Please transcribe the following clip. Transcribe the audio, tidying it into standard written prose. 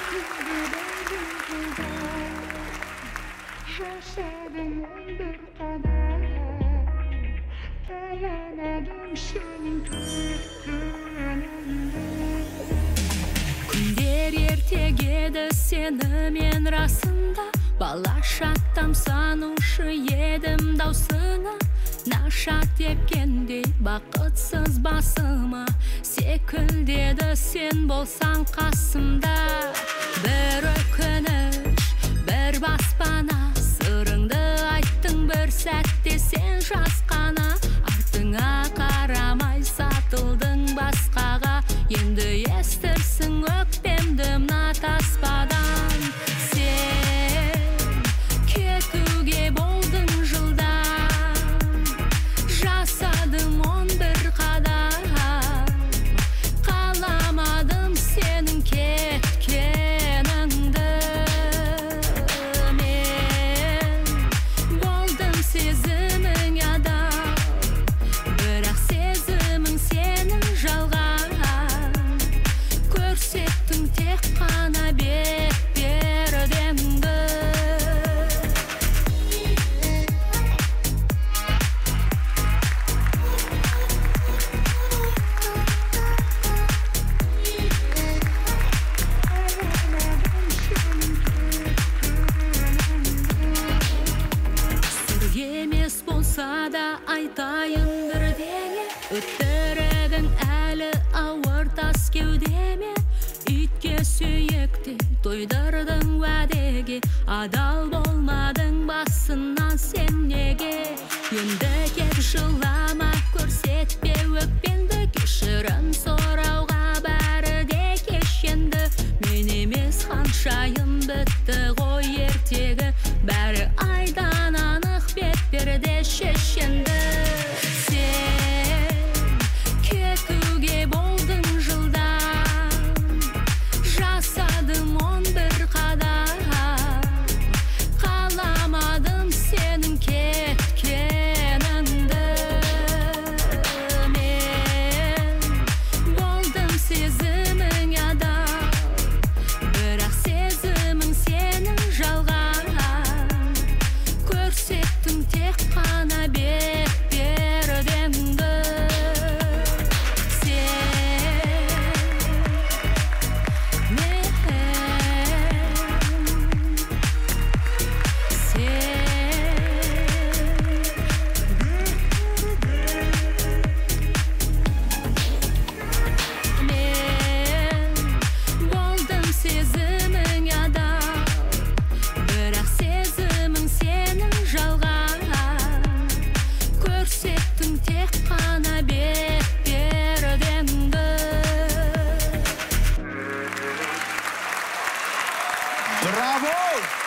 Yaşadım bir kadar dayanamadım senin tutkununda. Күндер ертегеді сені мен расында, бала шаттам санушы едім даусыңа. Наша тепкендей бақытсыз басыма, секілдеді сен болсаң қасымда. Бір өкініш, бір баспана, сырыңды айттың бір сәтте сен жасқана. Артыңа қарамай сатылдың басқаға, енді естірсің өкпемді мына таспадан. Сен кетуге болдың жылдам, жасадым 11 қадам, қаламадым сенің кеткеніңді. Мен болдым сезімің адам, бірақ сезімің сенің жалған. Көрсеттің тек қана бет пердеңді. Сыр емес болса да айтайын бірдеңе, өтірігің әлі ауыр тас кеудеме. Итке сүйекте тойдырдың уәдеге, адал болмадың басынан сен неге. Енді кеп жылама, көрсетпе өкпеңді, кешірім сұрауға бәрі де кешенді. Мен емес ханшайым бітті ғой ертегі, бәрі айдан анық бет перде шешенді. Сен кетуге болдың жылдам, жасадым 11 қадам, қаламадым сенің кеткеніңді. Мен болдым сезімің адам, бірақ сезімің сенің жалған. Көрсеттің тек қана бет пердеңді. Мен болдым сезімің адам, бірақ сезімің сенің жалған. Көрсеттің тек қана бет пердеңді. Браво!